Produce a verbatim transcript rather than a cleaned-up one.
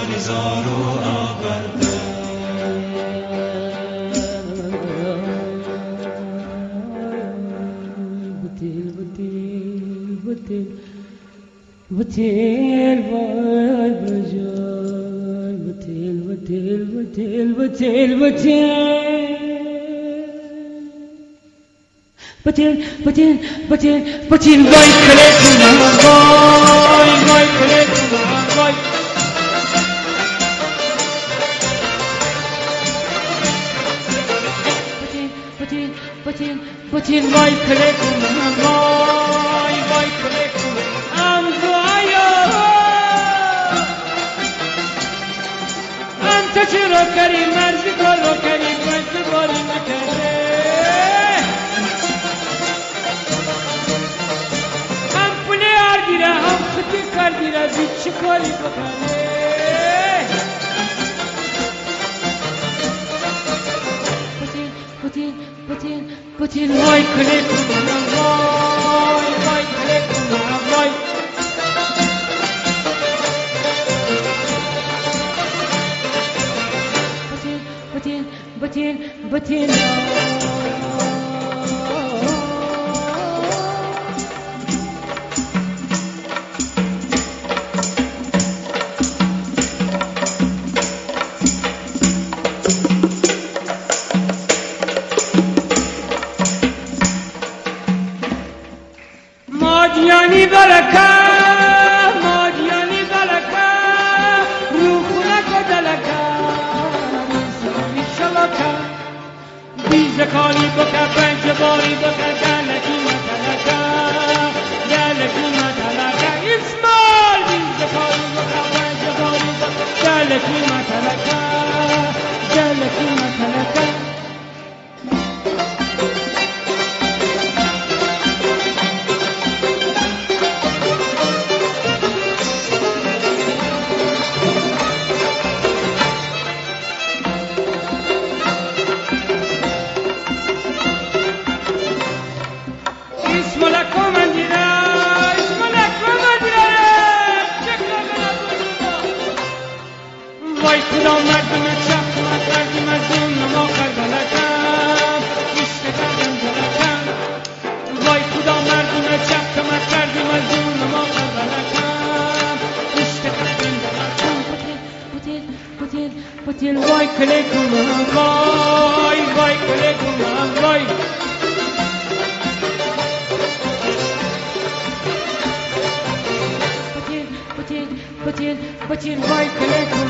زاری زارو آورده بطل بطل بطل بطل وای بجای بطل بطل بطل بطل بطل بطل بطل بطل وای کله کنم وای وای کله کنم وای بطل بطل بطل وای کله کنم وای وای کله کنم ام دعایا ام تو چرا کردی مرزی کارو کردی باید باری نکرده هم پولی آردیره هم خطی کردیره زید چی کاری بکنه بطل بطل بطل وای کله کنم وای وای کله کنم وای بطل بطل بطل مادیانی بلکه مادیانی بلکه روخونه کدلکه ریزانی شلکه بیزکانی بکه پنجباری بکه گلکی متلکه گلکی متلکه اسمال بیزکانی بکه پنجباری بکه گلکی متلکه گلکی متلکه وای کدام مردم چپ ما کردیم از اون ما کربلکم عشق کردم دلکم وای کدام مردم چپ ما کردیم از اون ما کربلکم عشق کردم دلکم بطل بطل بطل وای کله کنم وای وای کله کنم وای بطل بطل بطل وای کله کنم